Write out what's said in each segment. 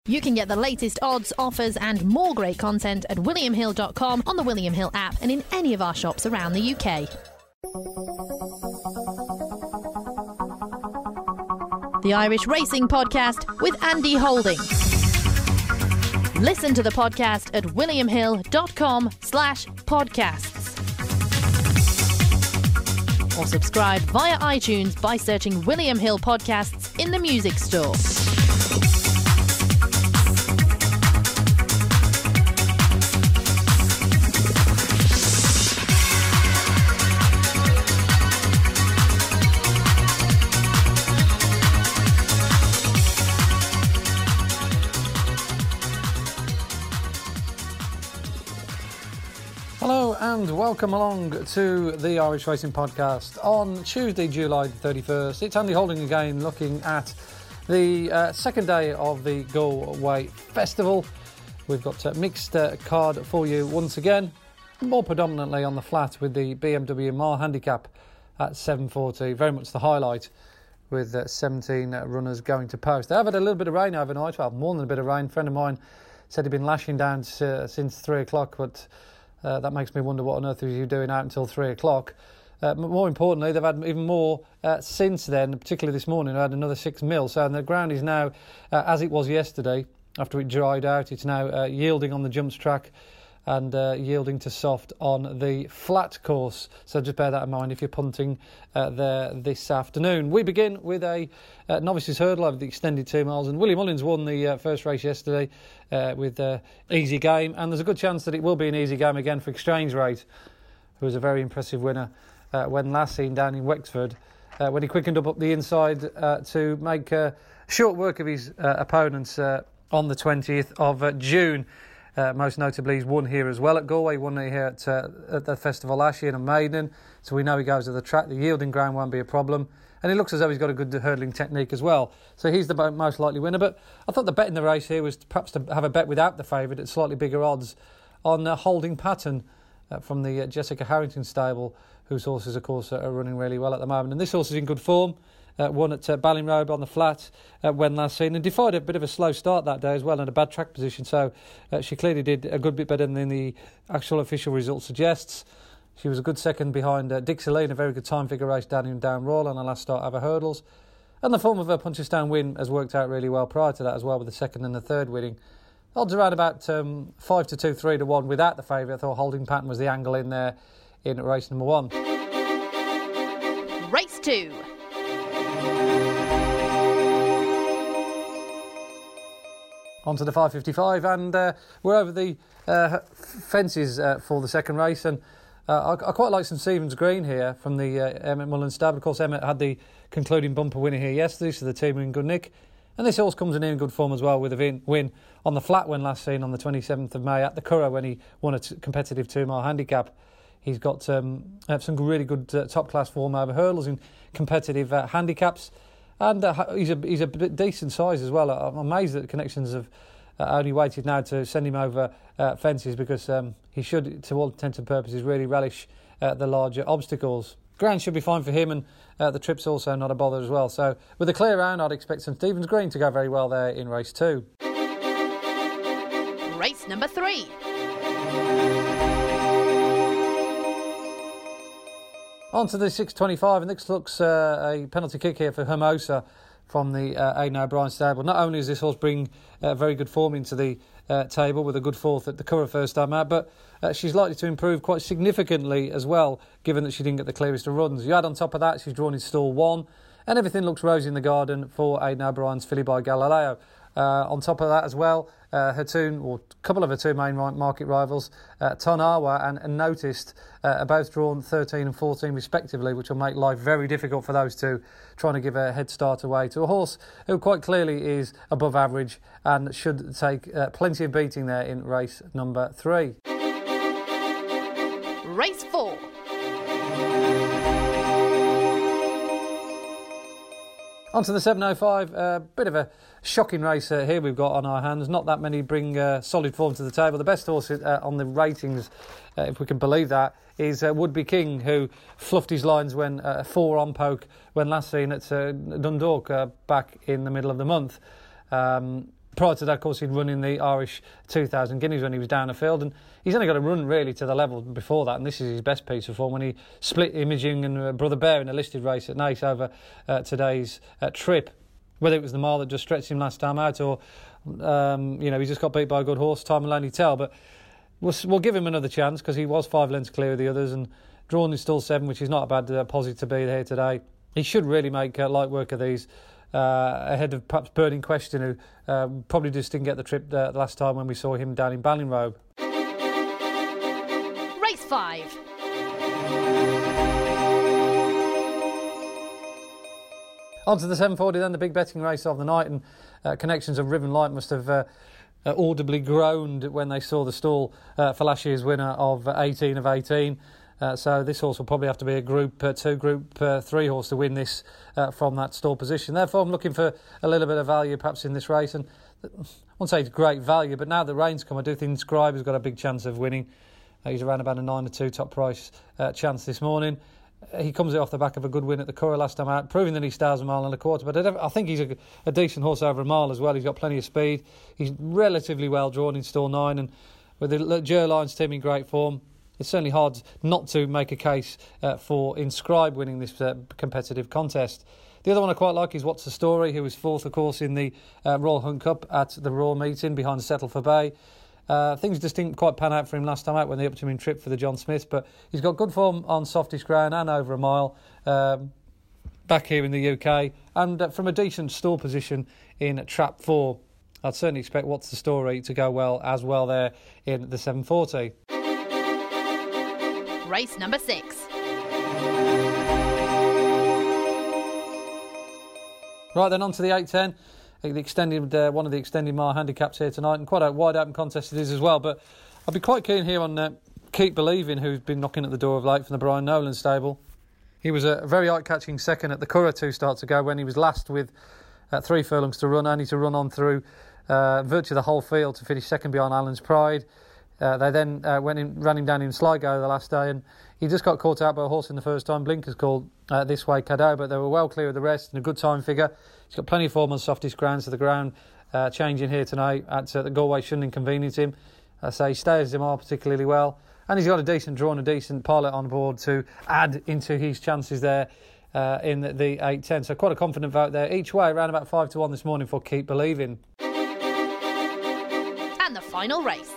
You can get the latest odds, offers and more great content at williamhill.com, on the William Hill app and in any of our shops around the UK. The Irish Racing Podcast with Andy Holding. Listen to the podcast at williamhill.com/podcasts. Or subscribe via iTunes by searching William Hill Podcasts in the music store. Hello and welcome along to the Irish Racing Podcast on Tuesday, July the 31st. It's Andy Holding again, looking at the second day of the Galway Festival. We've got a mixed card for you once again, more predominantly on the flat with the BMW Mile Handicap at 7:40. Very much the highlight with 17 runners going to post. They have had a little bit of rain overnight, well, more than a bit of rain. A friend of mine said he'd been lashing down since 3 o'clock, but that makes me wonder what on earth are you doing out until 3 o'clock. More importantly, they've had even more since then, particularly this morning. They had another 6 mil. So the ground is now, as it was yesterday, after it dried out, it's now yielding on the jumps track and yielding to soft on the flat course. So just bear that in mind if you're punting there this afternoon. We begin with a novices hurdle over the extended 2 miles, and Willie Mullins won the first race yesterday with Easy Game, and there's a good chance that it will be an easy game again for Exchange Rate, who was a very impressive winner when last seen down in Wexford, when he quickened up the inside to make short work of his opponents on the 20th of June. Most notably, he's won here as well at Galway. He won here at the festival last year in Maiden, so we know he goes to the track. The yielding ground won't be a problem, and it looks as though he's got a good hurdling technique as well. So he's the most likely winner. But I thought the bet in the race here was perhaps to have a bet without the favourite at slightly bigger odds on Holding Pattern from the Jessica Harrington stable, whose horses, of course, are running really well at the moment. And this horse is in good form. Won at Ballinrobe on the flat when last seen, and defied a bit of a slow start that day as well in a bad track position, so she clearly did a good bit better than the actual official result suggests. She was a good second behind Dixie Lee in a very good time figure race down in Down Royal on her last start over hurdles, and the form of her Punchestown win has worked out really well prior to that as well, with the second and the third winning. Odds around about 5 to 2, 3 to 1 without the favourite. I thought Holding Pattern was the angle in there in race number 1. Race 2. On to the 5:55, and we're over the fences for the second race, and I quite like St Stephen's Green here from the Emmett Mullins stable. Of course, Emmett had the concluding bumper winner here yesterday, so the team are in good nick, and this horse comes in good form as well, with a win on the flat when last seen on the 27th of May at the Curragh when he won a competitive 2-mile handicap. He's got some really good top-class form over hurdles in competitive handicaps. And he's a bit decent size as well. I'm amazed that the Connections have only waited now to send him over fences, because he should, to all intents and purposes, really relish the larger obstacles. Ground should be fine for him, and the trip's also not a bother as well. So with a clear round, I'd expect St Stephen's Green to go very well there in race 2. Race number 3. On to the 6:25, and this looks a penalty kick here for Hermosa from the Aidan O'Brien stable. Not only does this horse bring very good form into the table with a good fourth at the Curragh first time out, but she's likely to improve quite significantly as well, given that she didn't get the clearest of runs. You add on top of that, she's drawn in stall 1, and everything looks rosy in the garden for Aidan O'Brien's Filly by Galileo. On top of that as well, a couple of her two main market rivals, Tonawa and Noticed, are both drawn 13 and 14 respectively, which will make life very difficult for those two, trying to give a head start away to a horse who quite clearly is above average and should take plenty of beating there in race number 3. Race 4. On to the 7:05, a bit of a shocking race here we've got on our hands. Not that many bring solid form to the table. The best horse on the ratings, if we can believe that, is Would Be King, who fluffed his lines when 4 on poke when last seen at Dundalk back in the middle of the month. Prior to that, of course, he'd run in the Irish 2000 Guineas when he was down the field, and he's only got a run really to the level before that, and this is his best piece of form when he split Imaging and Brother Bear in a listed race at Naas over today's trip. Whether it was the mile that just stretched him last time out, or he just got beat by a good horse, time will only tell. But we'll give him another chance because he was 5 lengths clear of the others, and drawn is still 7, which is not a bad posit to be here today. He should really make light work of these. Ahead of perhaps Burning Question, who probably just didn't get the trip the last time when we saw him down in Ballinrobe. Race 5. On to the 740 then, the big betting race of the night, and connections of Riven Light must have audibly groaned when they saw the stall for last year's winner of 18 of 18. So this horse will probably have to be a Group 2, Group 3 horse to win this from that stall position. Therefore, I'm looking for a little bit of value perhaps in this race. And I won't say it's great value, but now that rain's come, I do think Scribe has got a big chance of winning. He's around about a 9-2 top price chance this morning. He comes off the back of a good win at the Curragh last time out, proving that he stars a mile and a quarter. But I think he's a decent horse over a mile as well. He's got plenty of speed. He's relatively well drawn in stall 9, and with the Gerlines team in great form, it's certainly hard not to make a case for Inscribe winning this competitive contest. The other one I quite like is What's the Story, who was 4th, of course, in the Royal Hunt Cup at the Raw meeting behind Settle for Bay. Things just didn't quite pan out for him last time out when they upped him in trip for the John Smith, but he's got good form on softish ground and over a mile back here in the UK, and from a decent stall position in Trap 4. I'd certainly expect What's the Story to go well there in the 740. Race number 6. Right then, on to the 810. The extended one of the extended mile handicaps here tonight, and quite a wide open contest it is as well. But I'd be quite keen here on Keep Believing, who's been knocking at the door of late from the Brian Nolan stable. He was a very eye-catching second at the Curragh 2 starts ago when he was last with 3 furlongs to run, only to run on through virtually the whole field to finish second behind Allen's Pride. They then ran him down in Sligo the last day, and he just got caught out by a horse in the first time. Blinkers called This Way Cadeau, but they were well clear of the rest and a good time figure. He's got plenty of form on softest ground, so the ground changing here tonight at the Galway shouldn't inconvenience him. I say he stays him all particularly well, and he's got a decent draw and a decent pilot on board to add into his chances there in the 8-10. So quite a confident vote there. Each way, around about 5-1 this morning for Keep Believing. And the final race.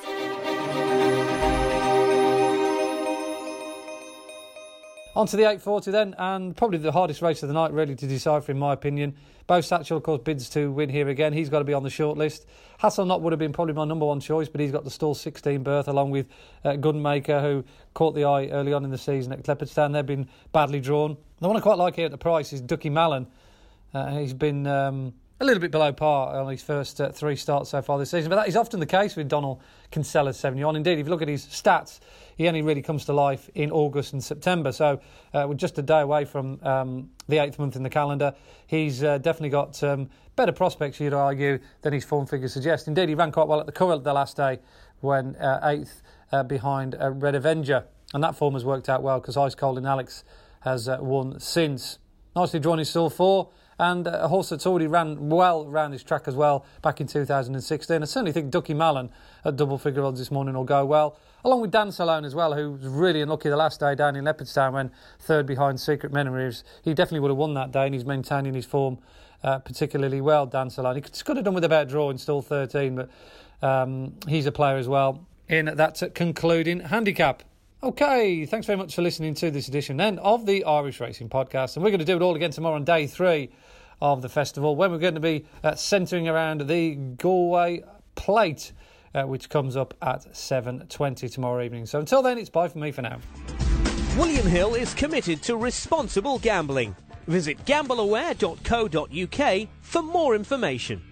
On to the 840 then, and probably the hardest race of the night really to decipher in my opinion. Bo Satchel, of course, bids to win here again. He's got to be on the short list. Hasselnot would have been probably my number one choice, but he's got the stall 16 berth along with Gunmaker, who caught the eye early on in the season at Leopardstown. They've been badly drawn. The one I quite like here at the price is Ducky Mallon. He's been a little bit below par on his first 3 starts so far this season, but that is often the case with Donald Kinsella's 7-year-old. Indeed, if you look at his stats, he only really comes to life in August and September, so we're just a day away from the 8th month in the calendar. He's definitely got better prospects, you'd argue, than his form figures suggest. Indeed, he ran quite well at the Curragh the last day when 8th behind Red Avenger, and that form has worked out well because Ice Cold in Alex has won since. Nicely drawn his stall 4. And a horse that's already ran well around this track as well back in 2016. I certainly think Ducky Mallon at double figure odds this morning will go well. Along with Dan Salone as well, who was really unlucky the last day down in Leopardstown when 3rd behind Secret Memories. He definitely would have won that day, and he's maintaining his form particularly well, Dan Salone. He could have done with a better draw in stall 13, but he's a player as well in that concluding handicap. OK, thanks very much for listening to this edition then of the Irish Racing Podcast. And we're going to do it all again tomorrow on day 3 of the festival, when we're going to be centering around the Galway Plate, which comes up at 7:20 tomorrow evening. So until then, it's bye from me for now. William Hill is committed to responsible gambling. Visit gambleaware.co.uk for more information.